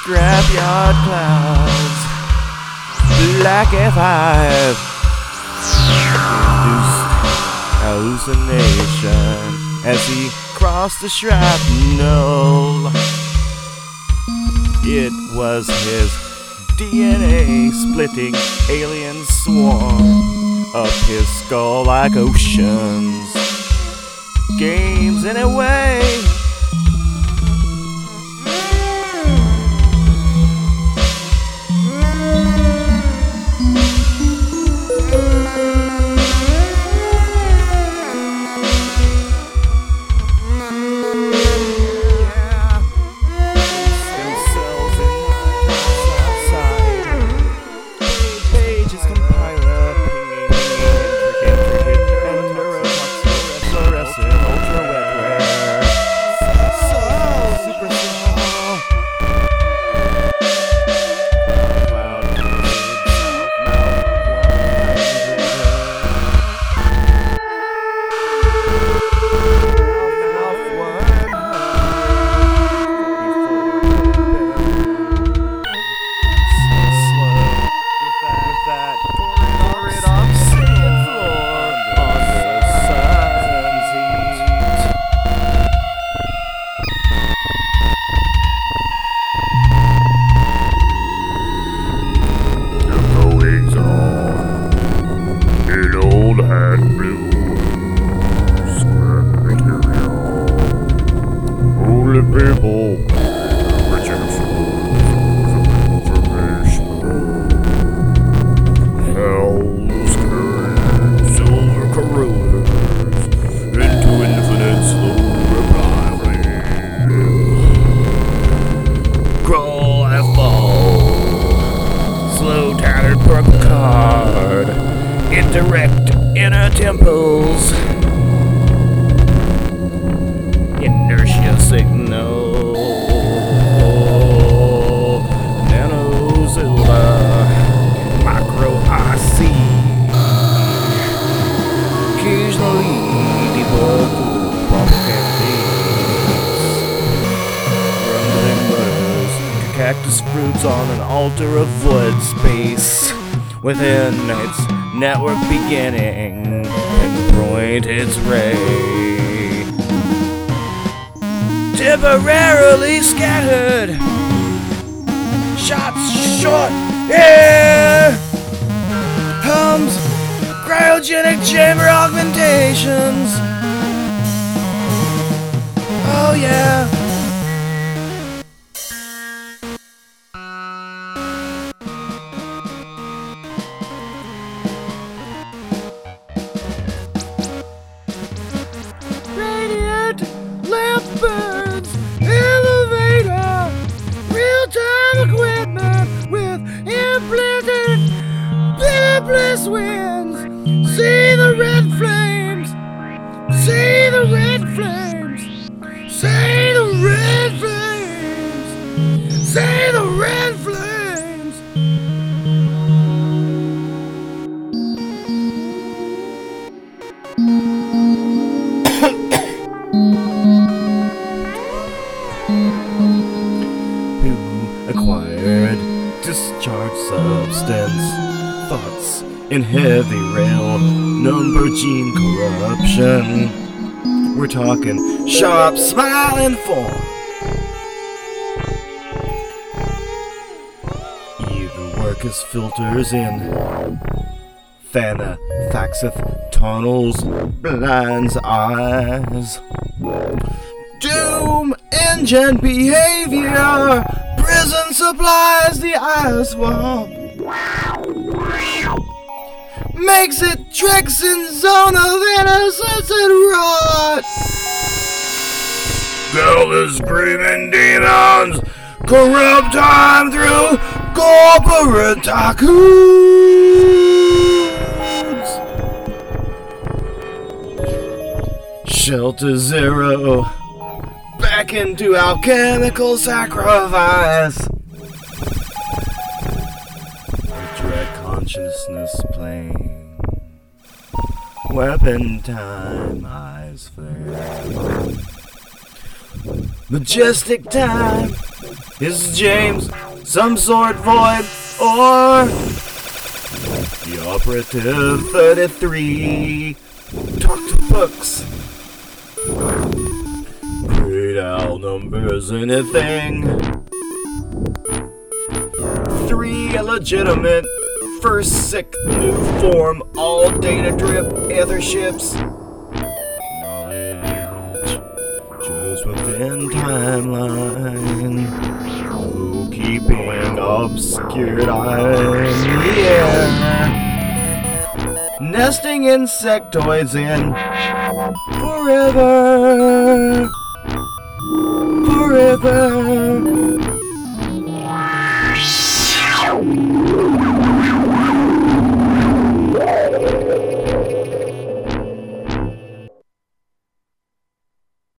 scrapyard clouds, black F5 induced hallucination as he crossed the shrapnel. It was his DNA splitting alien swarm up his skull like oceans. Games in a way. People, rich information, hell's current, silver corroders, into infinite slow reply. Crawl, I fall, slow tattered purple card, indirect inner temples. Inertia signal, nanozilla, micro IC, occasionally debug propagandies, rumbling murders, cactus fruits on an altar of void space within its network beginning, pinpoint its ray. Temporarily scattered, shots short, air hums, cryogenic chamber augmentations. Oh yeah. Radiant lamp burns, elevator, real-time equipment with implanted limitless winds. See the red flames, see the red flames, see the red flames, see the red flames. Acquired discharge substance, thoughts in heavy rail, number gene corruption. We're talking sharp smiling form. Even work as filters in Thanathaxith tunnels, blinds eyes. Doom engine behavior, prison supplies the eye swamp. Makes it tricks in zone of innocence and rot. Kill the screaming demons, corrupt time through corporate tycoons. Shelter Zero, back into alchemical sacrifice. Dread consciousness plane. Weapon time, eyes flare. Majestic time. Is James some sort void or the operative 33? Talk to books. Read out numbers, anything. 3 illegitimate. First sick new form, all data drip, ether ships. Knowledge just within timeline. No keeping obscured eyes. Yeah. Nesting insectoids in forever. Forever.